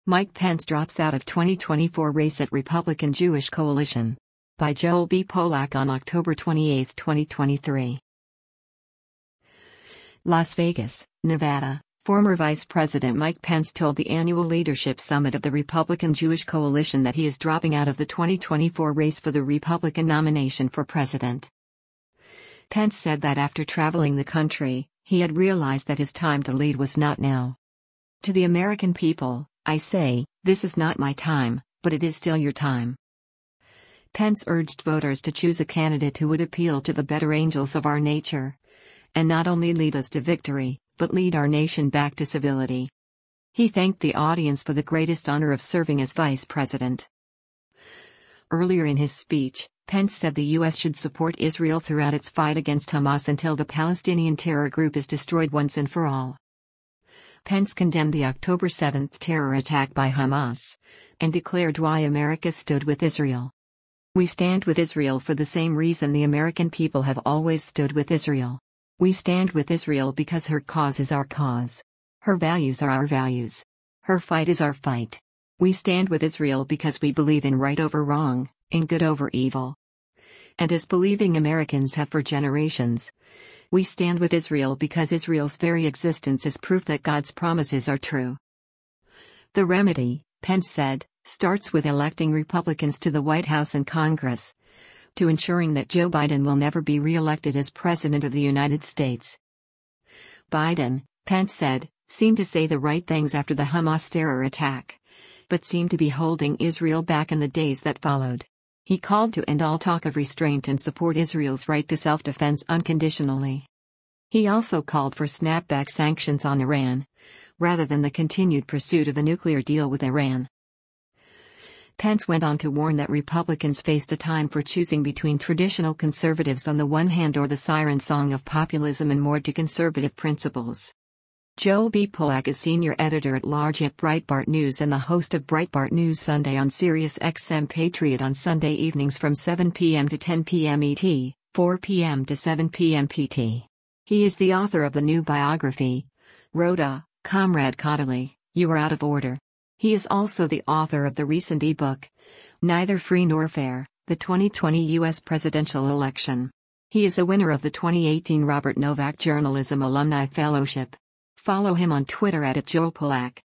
Mike Pence drops out of 2024 race at Republican Jewish Coalition. By Joel B. Polak on October 28, 2023. Las Vegas, Nevada. Former Vice President Mike Pence told the annual leadership summit of the Republican Jewish Coalition that he is dropping out of the 2024 race for the Republican nomination for president. Pence said that after traveling the country, he had realized that his time to lead was not now. To the American people, I say, this is not my time, but it is still your time. Pence urged voters to choose a candidate who would appeal to the better angels of our nature, and not only lead us to victory, but lead our nation back to civility. He thanked the audience for the greatest honor of serving as vice president. Earlier in his speech, Pence said the U.S. should support Israel throughout its fight against Hamas until the Palestinian terror group is destroyed once and for all. Pence condemned the October 7 terror attack by Hamas, and declared why America stood with Israel. We stand with Israel for the same reason the American people have always stood with Israel. We stand with Israel because her cause is our cause. Her values are our values. Her fight is our fight. We stand with Israel because we believe in right over wrong, in good over evil. And as believing Americans have for generations, we stand with Israel because Israel's very existence is proof that God's promises are true. The remedy, Pence said, starts with electing Republicans to the White House and Congress, to ensuring that Joe Biden will never be re-elected as President of the United States. Biden, Pence said, seemed to say the right things after the Hamas terror attack, but seemed to be holding Israel back in the days that followed. He called to end all talk of restraint and support Israel's right to self-defense unconditionally. He also called for snapback sanctions on Iran, rather than the continued pursuit of a nuclear deal with Iran. Pence went on to warn that Republicans faced a time for choosing between traditional conservatives on the one hand or the siren song of populism and more to conservative principles. Joel B. Polak is senior editor-at-large at Breitbart News and the host of Breitbart News Sunday on Sirius XM Patriot on Sunday evenings from 7 p.m. to 10 p.m. ET, 4 p.m. to 7 p.m. PT. He is the author of the new biography, Rhoda, Comrade Caudaly, You Are Out of Order. He is also the author of the recent ebook, Neither Free Nor Fair, the 2020 U.S. Presidential Election. He is a winner of the 2018 Robert Novak Journalism Alumni Fellowship. Follow him on Twitter @JoelPolak.